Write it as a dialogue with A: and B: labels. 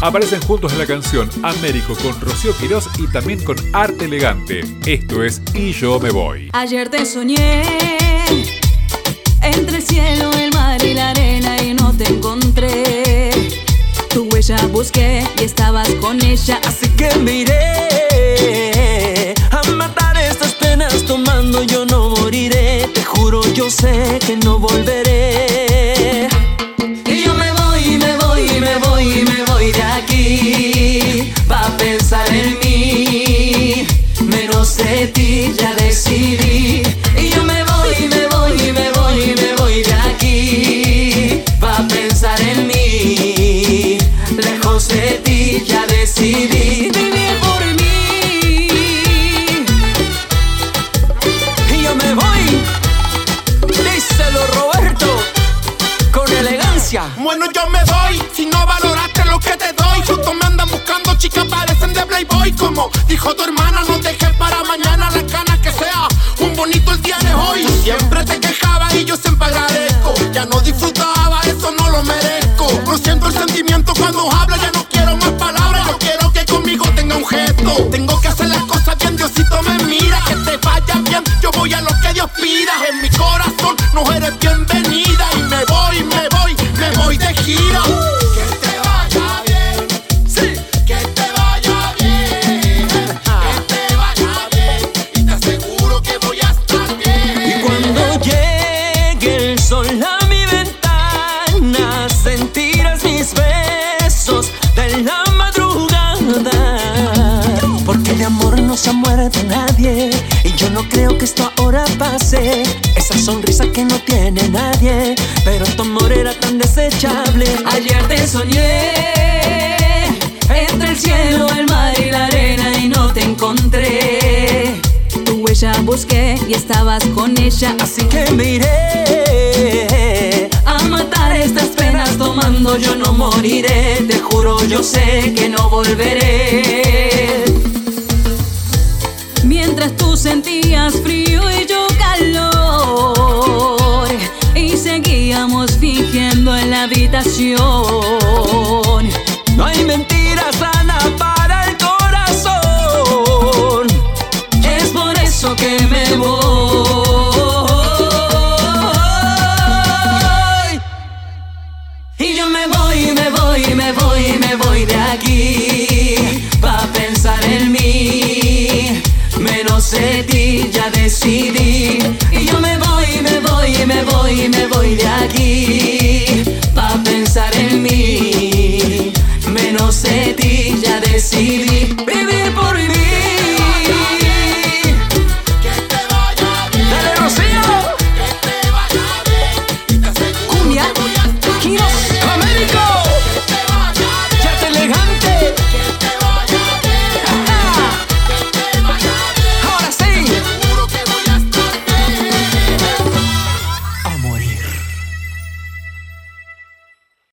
A: Aparecen juntos en la canción Américo con Rocío Quirós y también con Arte Elegante. Esto es Y yo me voy.
B: Ayer te soñé entre el cielo, el mar y la arena y no te encontré. Tu huella busqué y estabas con ella,
C: así que me iré a matar estas penas tomando, yo no moriré. Te juro, yo sé que no volveré. Y yo me voy, me voy, me voy, me voy de aquí. Va a pensar en mí, menos de ti ya decidí. Y yo me voy, me voy, me voy, me voy de aquí. Va a pensar en mí, lejos de ti ya decidí vivir por mí. Y yo me voy, díselo Roberto, con elegancia.
D: Bueno, yo me voy, si no valoraste lo que te doy. Justo me andan buscando chicas, parecen de Playboy. Como dijo tu hermana, no dejes para mañana la cana, que sea un bonito el día de hoy. Siempre te quejaba y yo siempre agradezco. Ya no disfrutaba, eso no lo merezco. No siento el sentimiento cuando habla, ya no quiero más palabras. Yo quiero que conmigo tenga un gesto. Tengo que hacer las cosas bien, Diosito me mira. Que te vaya bien, yo voy a lo que Dios pida. En mi corazón no eres bienvenida. Y me voy, me voy, me voy de gira. Que te vaya bien, sí, que te vaya bien, que te vaya bien. Y te aseguro que voy a estar bien.
C: Y cuando llegue el sol a mi ventana, sentirás mis besos de la madrugada. Porque de amor no se muerde nadie, y yo no creo que esto ahora pase. Esa sonrisa que no tiene nadie, pero tu amor era tan desechable.
B: Ayer te soñé entre el cielo, el mar y la arena y no te encontré. Tu huella busqué y estabas con ella,
C: Así que me iré
B: a matar estas penas tomando, yo no moriré. Te juro, yo sé que no volveré. Mientras tú sentías frío y yo calor, y seguíamos fingiendo en la habitación.
C: No hay mentiras, Ana.